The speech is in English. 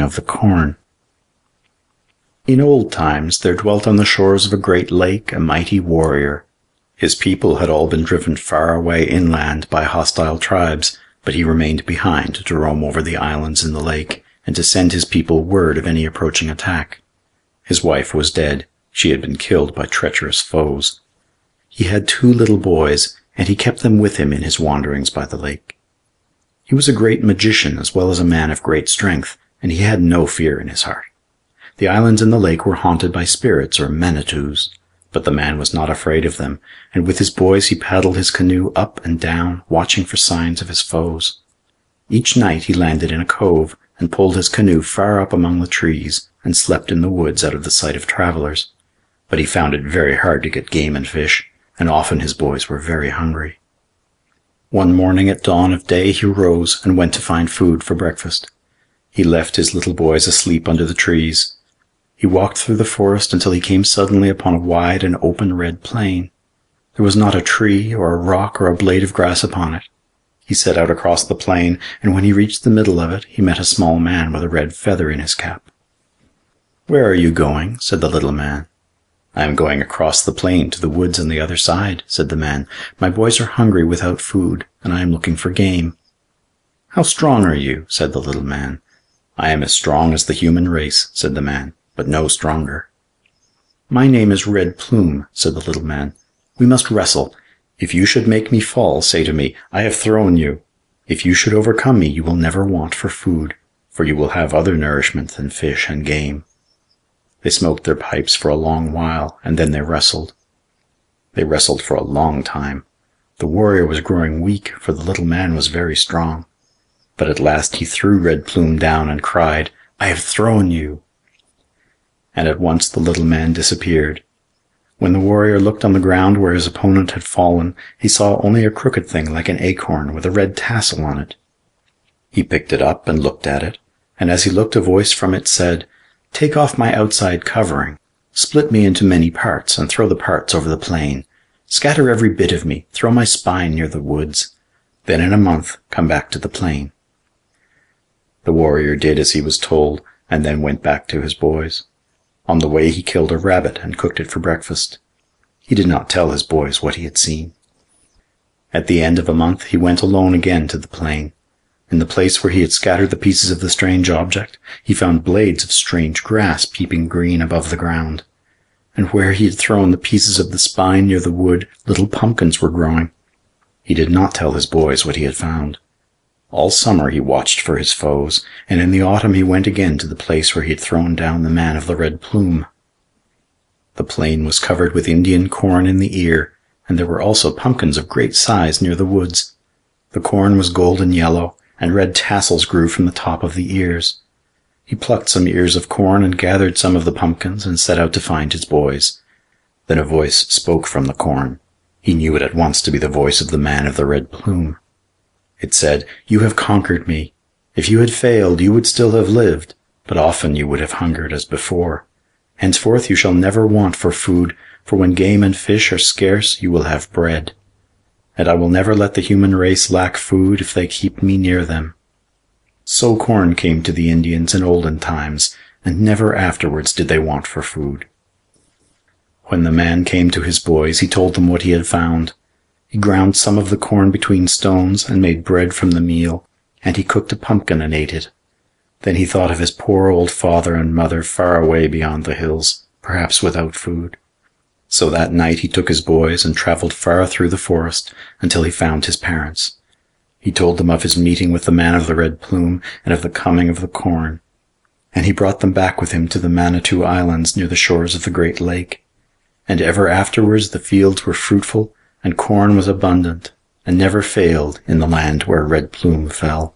of the corn. In old times there dwelt on the shores of a great lake a mighty warrior. His people had all been driven far away inland by hostile tribes, but he remained behind to roam over the islands in the lake and to send his people word of any approaching attack. His wife was dead. She had been killed by treacherous foes. He had 2 little boys, and he kept them with him in his wanderings by the lake. He was a great magician as well as a man of great strength, and he had no fear in his heart. The islands in the lake were haunted by spirits or manitous, but the man was not afraid of them, and with his boys he paddled his canoe up and down, watching for signs of his foes. Each night he landed in a cove and pulled his canoe far up among the trees and slept in the woods out of the sight of travelers. But he found it very hard to get game and fish, and often his boys were very hungry. One morning at dawn of day he rose and went to find food for breakfast. He left his little boys asleep under the trees. He walked through the forest until he came suddenly upon a wide and open red plain. There was not a tree or a rock or a blade of grass upon it. He set out across the plain, and when he reached the middle of it, he met a small man with a red feather in his cap. "Where are you going?" said the little man. "I am going across the plain to the woods on the other side," said the man. "My boys are hungry without food, and I am looking for game." "How strong are you?" said the little man. "I am as strong as the human race," said the man, "but no stronger." "My name is Red Plume," said the little man. "We must wrestle. If you should make me fall, say to me, 'I have thrown you.' If you should overcome me, you will never want for food, for you will have other nourishment than fish and game." They smoked their pipes for a long while, and then they wrestled. They wrestled for a long time. The warrior was growing weak, for the little man was very strong. But at last he threw Red Plume down and cried, "I have thrown you." And at once the little man disappeared. When the warrior looked on the ground where his opponent had fallen, he saw only a crooked thing like an acorn with a red tassel on it. He picked it up and looked at it, and as he looked a voice from it said, "Take off my outside covering, split me into many parts, and throw the parts over the plain. Scatter every bit of me, throw my spine near the woods. Then in a month come back to the plain." The warrior did as he was told, and then went back to his boys. On the way he killed a rabbit and cooked it for breakfast. He did not tell his boys what he had seen. At the end of a month he went alone again to the plain. In the place where he had scattered the pieces of the strange object, he found blades of strange grass peeping green above the ground. And where he had thrown the pieces of the spine near the wood, little pumpkins were growing. He did not tell his boys what he had found. All summer he watched for his foes, and in the autumn he went again to the place where he had thrown down the man of the red plume. The plain was covered with Indian corn in the ear, and there were also pumpkins of great size near the woods. The corn was golden yellow, and red tassels grew from the top of the ears. He plucked some ears of corn and gathered some of the pumpkins and set out to find his boys. Then a voice spoke from the corn. He knew it at once to be the voice of the man of the red plume. It said, "You have conquered me. If you had failed, you would still have lived, but often you would have hungered as before. Henceforth you shall never want for food, for when game and fish are scarce, you will have bread. And I will never let the human race lack food if they keep me near them." So corn came to the Indians in olden times, and never afterwards did they want for food. When the man came to his boys, he told them what he had found. He ground some of the corn between stones and made bread from the meal, and he cooked a pumpkin and ate it. Then he thought of his poor old father and mother far away beyond the hills, perhaps without food. So that night he took his boys and travelled far through the forest until he found his parents. He told them of his meeting with the man of the red plume and of the coming of the corn. And he brought them back with him to the Manitou Islands near the shores of the great lake. And ever afterwards the fields were fruitful and corn was abundant, and never failed in the land where Red Plume fell.